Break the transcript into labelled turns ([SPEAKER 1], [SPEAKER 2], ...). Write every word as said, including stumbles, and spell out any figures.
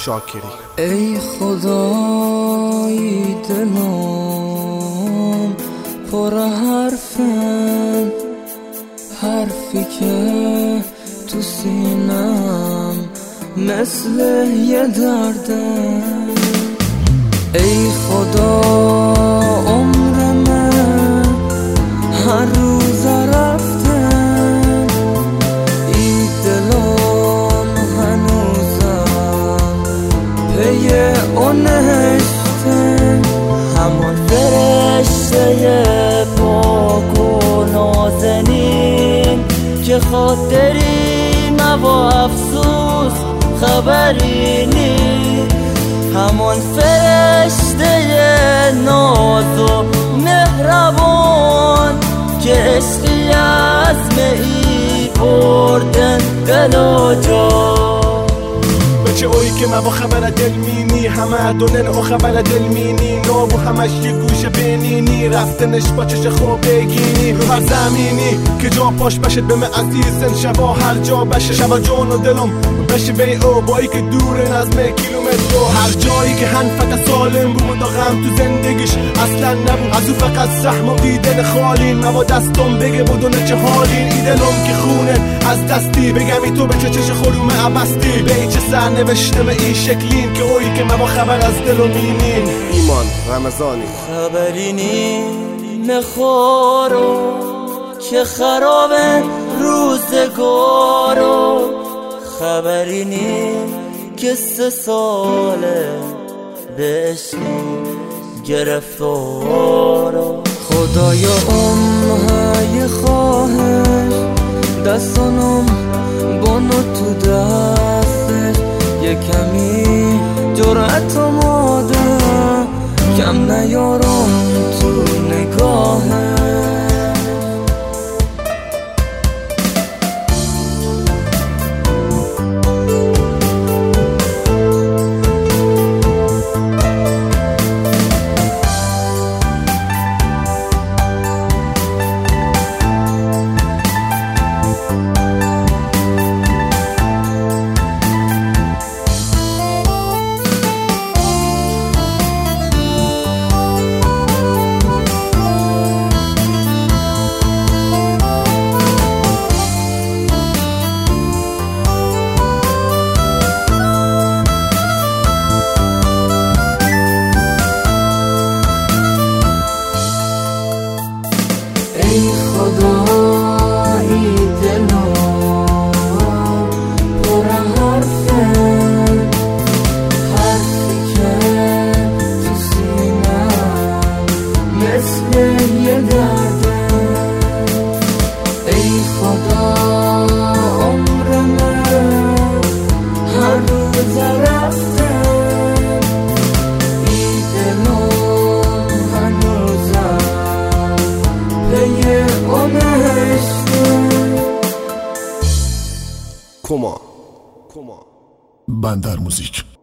[SPEAKER 1] شاکری.
[SPEAKER 2] ای خدای دلم پر حرفن، حرفی که تو سینم مثل یه دردن. ای خدا عمر من هر روز رفتن، ای دلم هنوزم پی اونشتن.
[SPEAKER 3] همون فرشته پاک و نازنین که خاطری نوا افسوس خبری نی. همون فرشته ناز و مهربان که عشقی از می بردن دل و جان.
[SPEAKER 1] بچه اوی که ما با خبر دل مینی، همه دونن او خبر دل مینی، نو همش یه گوشه بینینی، رفتنش با چش خوب بگینی رو هر زمینی که جا پاش بشه به من عزیزن. شبا هر جا بشه شبا جان و دلم بشه بی او بایی که دوره نظم کیلومتر. و هر جایی که هن فقط سالم بود و غم تو زندگیش اصلا نبود، از او فقط زحم و دیدن خالین. ما با دستم بگه بودونه چه حالین، ای دلم که خونه از دستی بگم ای تو به چه چش خروم عبستی، به ای چه سر نوشتم این شکلین که اوی که ما با خبر از دل و مینین.
[SPEAKER 4] ایمان رمضانی.
[SPEAKER 3] خبری نی مخورو که خرابه روزگارو، خبری نی که سه ساله به عشقی گرفتارو.
[SPEAKER 2] خدایا امهای خواهش دستانم بانو تو دستش، یه کمی جرأت آماده کم نیارم تو نگاهش. ای خدای دلم پر حرفن، حرفی که تو سینم مثل یه دردن. ای خدا عمر من هر روز رفتن، ای دلم هنوزم
[SPEAKER 4] کما کما
[SPEAKER 5] بندر موزیک.